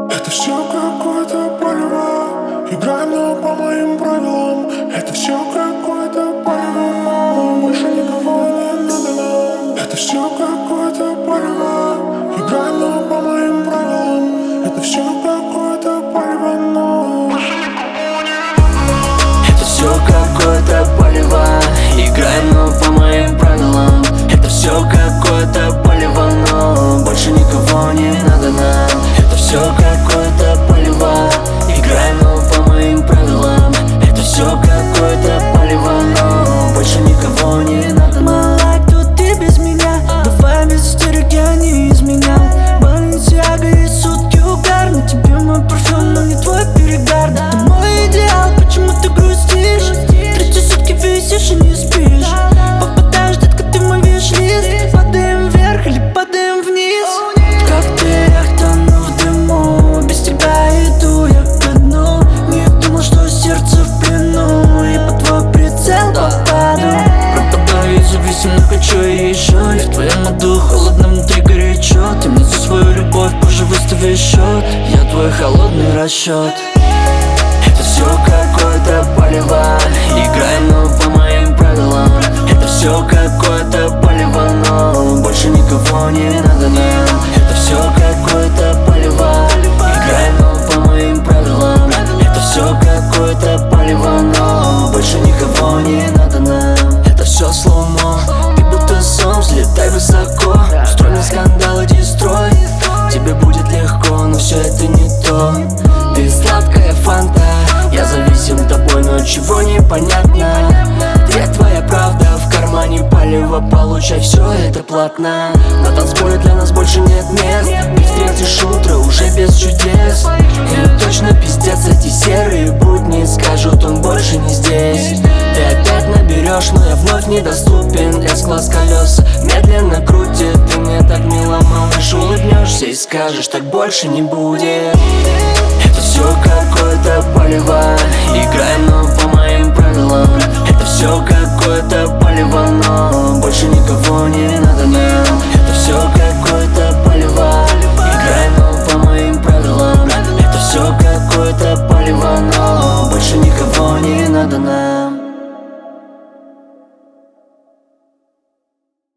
Это все какое-то палево. Играем, но по моим правилам. Это все какое-то палево, но больше никого не надо нам. Это все какое-то палево. Играем, но по моим правилам. Это все какое-то палево, но больше никого не надо. Это все какое-то палево. Играем, но по моим правилам. Это все какое-то палево, но больше никого не надо нам. Это все какое-то палево. Играем, но по моим правилам. Это все какое-то палево, но больше никого не надо нам. Малай, тут ты без меня. Давай без истерики, я не изменял. Баленсиага и сутки угар. На тебе мой парфюм, но не твой перегар. Да ты мой идеал, почему ты грустишь? Третьи сутки висишь и не спишь. Попадаешь, детка, ты мой виш-лист. Падаем вверх или падаем вниз. Как ты, тону в дыму. Без тебя иду я ко дну. Не думал, что сердце в плену. И под твой прицел попаду. Пропадаю, зависим, хочу и еще. Я в твоем аду, холодно внутри горячо. Ты мне за свою любовь позже выставишь счет. Я твой холодный расчет. Это все какое-то палево. Играем, но по моим правилам. Это все какое-то палево, но больше никого не надо нам. Это все какое-то палево. Играем, но по моим правилам. Это все какое-то палево, но больше никого не надо нам. Это все слоумо. Ты будто сон, взлетай высоко. Устрой мне скандал, иди строй. Тебе будет легко, но все это не то. Ты сладкая фанта. Я зависим тобой, но чего непонятно. Где твоя правда? В кармане палево, получай все это платно. На танцполе для нас больше нет мест. Не встретишь утро уже без чудес. И точно пиздец, эти серые будни скажут, он больше не здесь. Ты опять наберешь, но я вновь недоступен. S-класс колеса медленно крутит. Ты мне так мило, малыш, улыбнешься и скажешь, так больше не будет. Это все какое-то палево.